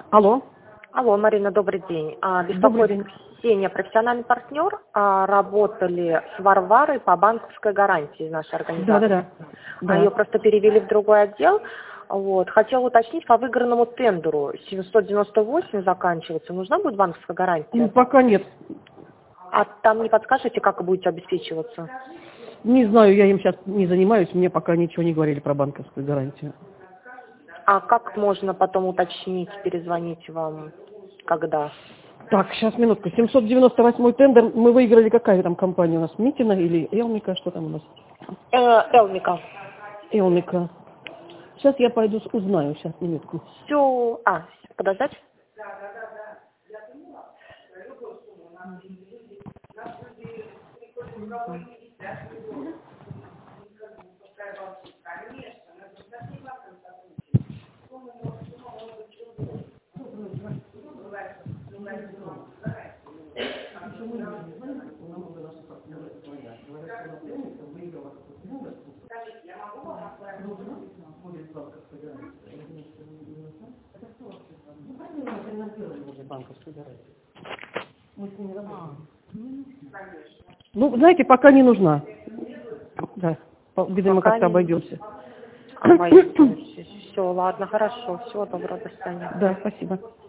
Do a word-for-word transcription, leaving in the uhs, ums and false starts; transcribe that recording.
Алло. Алло, Марина, добрый день. А, Добрый беспокоит день. Ксения, профессиональный партнер. А, работали с Варварой по банковской гарантии нашей Да, да, организации. да. А, Да. ее просто перевели в другой отдел. Вот. Хотела уточнить по выигранному тендеру. семьсот девяносто восемь заканчивается. Нужна будет банковская Ну, гарантия? пока нет. А там не подскажете, как будете обеспечиваться? Не знаю, я им сейчас не занимаюсь, мне пока ничего не говорили про банковскую гарантию. А как можно потом уточнить, перезвонить вам, когда? Так, сейчас минутку. семьсот девяносто восьмой тендер. Мы выиграли, какая там компания у нас? Митина или Элмика? Что там у нас? Э, Элмика. Элмика. Сейчас я пойду с- узнаю. Сейчас, минутку. Все. А, подождать? Ну, знаете, пока не нужна. Да. По- Видимо, Пока как-то не обойдемся. обойдетесь. Все, ладно, хорошо. Всего доброго, до свидания. Да, спасибо.